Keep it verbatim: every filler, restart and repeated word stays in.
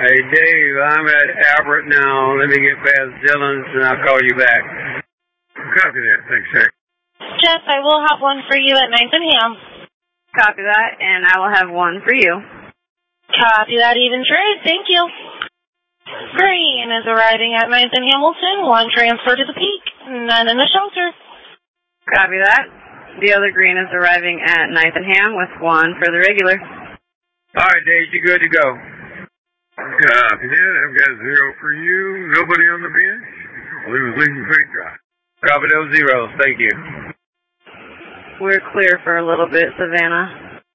Hey, Dave, I'm at Albert now. Let me get past Dillon's and I'll call you back. Copy that. Thanks, sir. Jeff, I will have one for you at ninth and Ham. Copy that, and I will have one for you. Copy that, even trade. Thank you. Green is arriving at ninth and Hamilton. One transfer to the Peak, none in the shelter. Copy that. The other green is arriving at ninth and Ham with one for the regular. All right, Dave, you good to go? Copy that. I've got zero for you. Nobody on the bench? We was leaving pretty dry. Copy those zeros. Thank you. We're clear for a little bit, Savannah.